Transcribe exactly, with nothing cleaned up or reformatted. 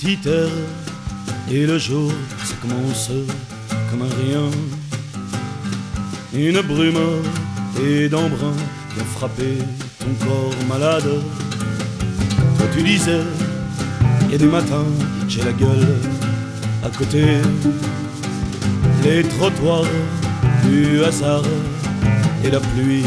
dix heures et le jour ça commence comme un rien. Une brume et d'embrun qui a frappé ton corps malade. Toi tu disais, il y a du matin, j'ai la gueule à côté. Les trottoirs du hasard et la pluie